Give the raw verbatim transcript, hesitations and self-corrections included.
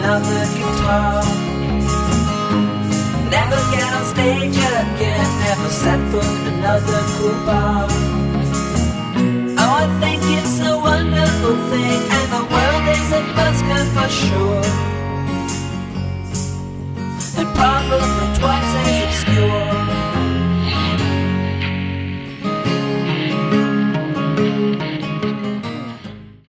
another guitar. Never get on stage again, never set foot in another cool bar. Oh, I think it's a wonderful thing, and the world is a busker for sure.